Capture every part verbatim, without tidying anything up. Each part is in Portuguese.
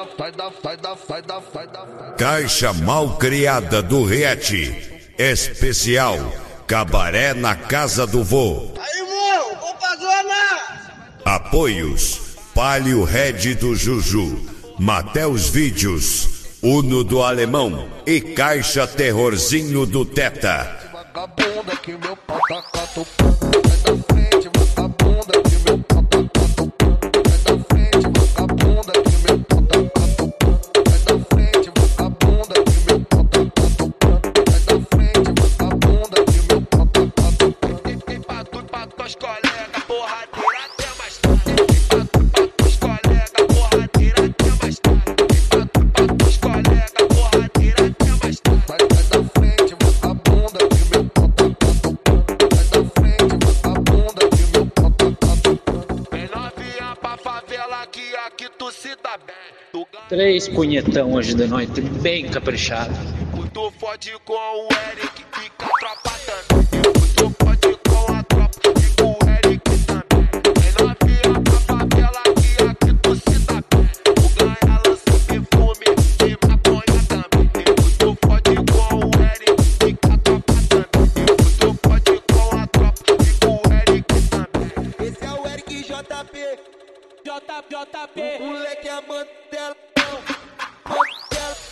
da, sai da, sai da, sai da, sai da. Caixa mal criada do Riete. Especial Cabaré na Casa do Vô. Aí, irmão, vou pra zona! Apoios Palio Red do Juju, Mateus Vídeos, Uno do Alemão e Caixa Terrorzinho do Teta. Vagabunda que meu pau tá catucando. Sai da frente, vagabunda que meu pau tá catucando. Sai da frente, vagabunda que meu pau tá catucando. Sai da frente, vagabunda que meu pau tá catucando. Sai da frente, vagabunda que meu pau tá catucando. E pra tu, pra tuas colegas, porradeira até mais tarde. E pra tu, pra tuas colegas, porradeira até mais tarde. E pra tu, pra tuas colegas, porradeira até mais tarde. Sai, sai da frente, vagabunda que meu pau tá catucando. Sai da frente, vagabunda que meu pau tá catucando. Vem novinha pra favela que aqui tu se dá bem. Tu ganha, Três punhetão hoje de noite, bem caprichado. tu fode com o Eric, fica a tropa também. Tu fode com a tropa, fica o Eric também. Vem novinha pra favela que aqui tu se dá bem. Tu ganha, lança perfume e maconha também. Tu fode com o Eric, fica a tropa também. Tu fode com a tropa, fica o Eric também. Esse é o Eric J P, J, JP. o moleque é mantelão, mantelão.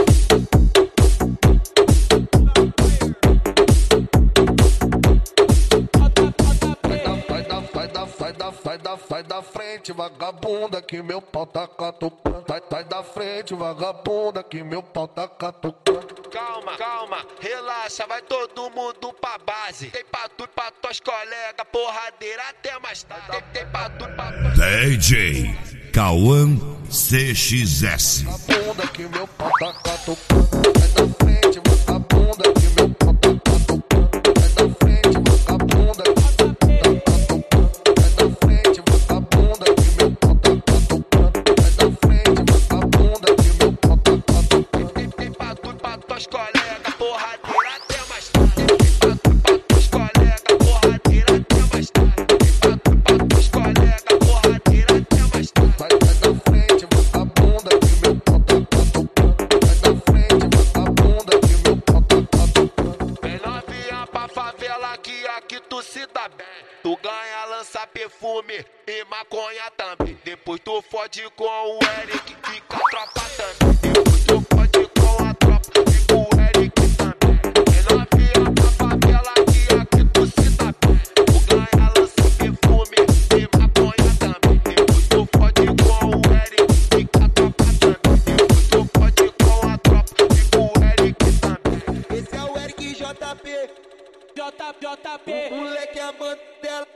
Sai da, sai da, sai da, sai da, sai da frente, vagabunda que meu pau tá catucando. Sai, sai da frente, vagabunda que meu pau tá catucando. Calma, calma, relaxa, vai todo mundo pra base. Tem pra tu, pra tuas colegas, porradeira até mais tarde. Tem, tem pra tu, pra tuas... D J Cauã C X S. Vagabunda que meu pau tá catucando. Sai da frente, vagabunda que meu pau tá catucando. Sai da frente, vagabunda que meu pau tá catucando. Sai da frente, vagabunda que meu pau tá catucando. Sai da frente, vagabunda que meu pau tá catucando. Tem, tem pra tu, pra tuas colegas, porradeira até mais tarde. Tem pra tu, pra tuas colegas, porradeira até mais tarde. Tem pra tu, pra tuas colegas, porradeira até mais tarde. Sai, sai da frente, vagabunda que meu pau tá catucando. Sai da frente, vagabunda que meu pau tá catucando. Vem novinha pra favela que aqui tu se dá bem. Tu ganha, lança perfume e maconha também. Depois tu fode com o Eric, fica a tropa também. Depois tu fode com a tropa, fica o Eric também. Vem novinha pra favela que aqui tu se dá bem. Tu ganha, lança perfume e maconha também. Depois tu fode com o Eric, fica a tropa também. Depois tu fode com a tropa, fica o Eric também. Esse é o Eric J P, J, JP. o moleque é mantelão,